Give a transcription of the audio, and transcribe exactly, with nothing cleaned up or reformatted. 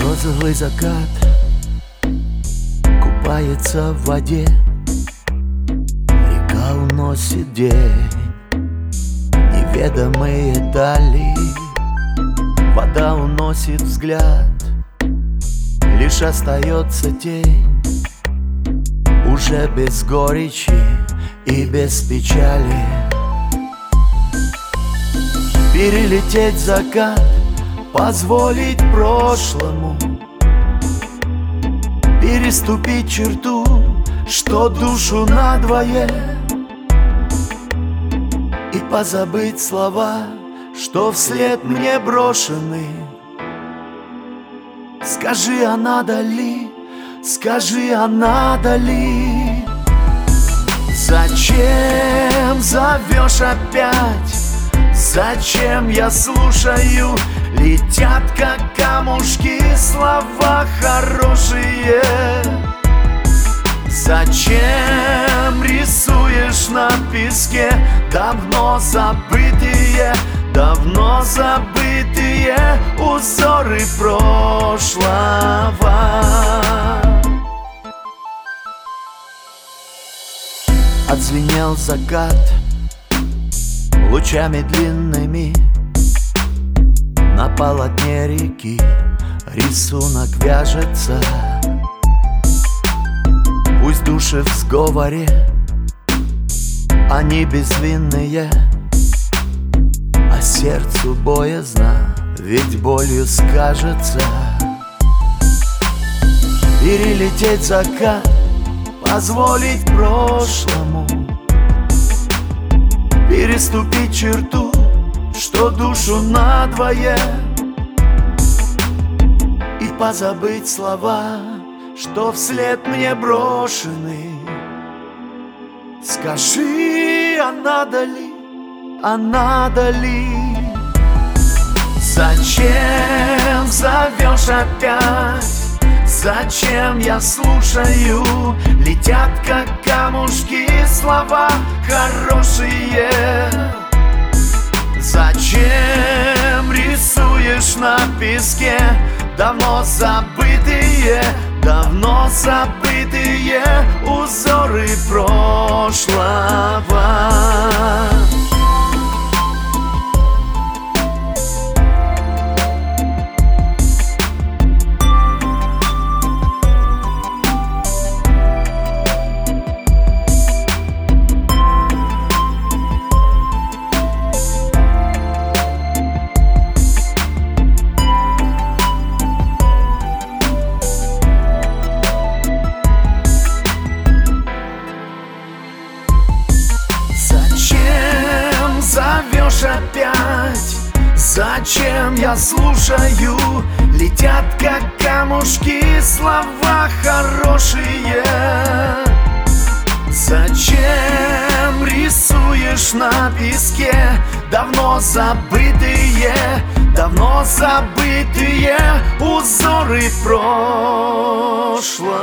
Розовый закат купается в воде, река уносит день, неведомые дали. Вода уносит взгляд, лишь остается тень, уже без горечи и без печали. Перелететь закат, позволить прошлому переступить черту, что душу надвое, и позабыть слова, что вслед мне брошены. Скажи, а надо ли, скажи, а надо ли? Зачем зовешь опять? Зачем я слушаю? Летят, как камушки, слова хорошие. Зачем рисуешь на песке давно забытые, давно забытые узоры прошлого? Отзвенел закат лучами длинными, на полотне реки рисунок вяжется. Пусть души в сговоре, они безвинные, а сердцу боязно, ведь болью скажется. Перелететь закат, позволить прошлому переступить черту, что душу надвое, и позабыть слова, что вслед мне брошены. Скажи, а надо ли, а надо ли? Зачем зовешь опять? Зачем я слушаю? Летят, как камушки, слова хорошие. Зачем рисуешь на песке давно забытые, давно забытые узоры прошлого? Зачем зовешь опять? Зачем я слушаю? Летят, как камушки, слова хорошие. Зачем рисуешь на песке давно забытые, давно забытые узоры прошлого?